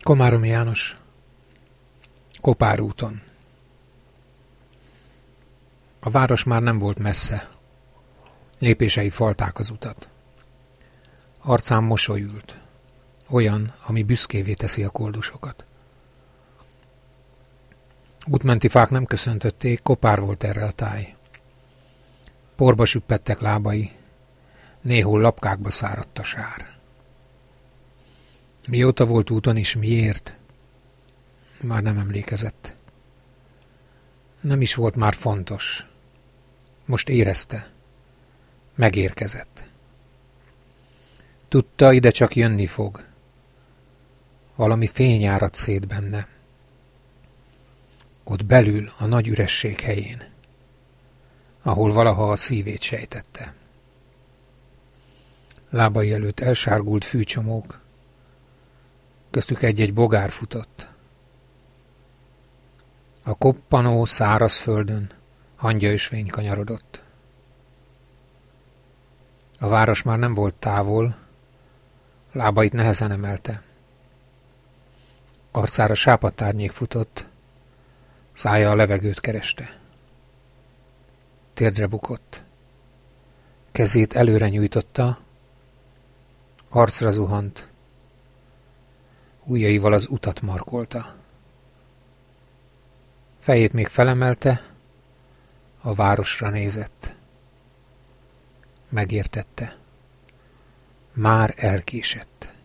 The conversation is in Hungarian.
Komáromi János, Kopár úton. A város már nem volt messze. Lépései falták az utat. Arcán mosoly ült. Olyan, ami büszkévé teszi a koldusokat. Útmenti fák nem köszöntötték, kopár volt erre a táj. Porba süppettek lábai, néhol lapkákba száradt a sár. Mióta volt úton is, miért? Már nem emlékezett. Nem is volt már fontos. Most érezte. Megérkezett. Tudta, ide csak jönni fog. Valami fény áradt szét benne. Ott belül, a nagy üresség helyén, ahol valaha a szívét sejtette. Lábai előtt elsárgult fűcsomók, köztük egy-egy bogár futott. A koppanó száraz földön hangyaösvény kanyarodott. A város már nem volt távol, lábait nehezen emelte. Arcára sápadtárnyék futott, szája a levegőt kereste. Térdre bukott. Kezét előre nyújtotta, arcra zuhant, ujjaival az utat markolta. Fejét még felemelte, a városra nézett. Megértette. Már elkésett.